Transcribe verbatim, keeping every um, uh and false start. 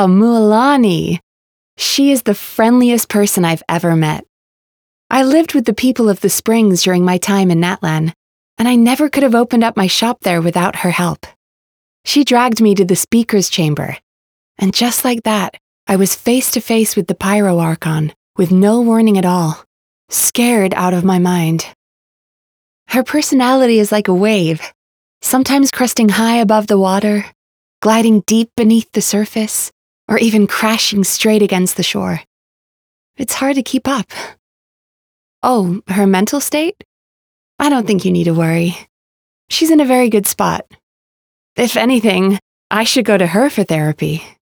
Ah, Mualani. She is the friendliest person I've ever met. I lived with the people of the Springs during my time in Natlan, and I never could have opened up my shop there without her help. She dragged me to the speaker's chamber, and just like that, I was face to face with the Pyro Archon, with no warning at all, scared out of my mind. Her personality is like a wave, sometimes cresting high above the water, gliding deep beneath the surface, or even crashing straight against the shore. It's hard to keep up. Oh, her mental state? I don't think you need to worry. She's in a very good spot. If anything, I should go to her for therapy.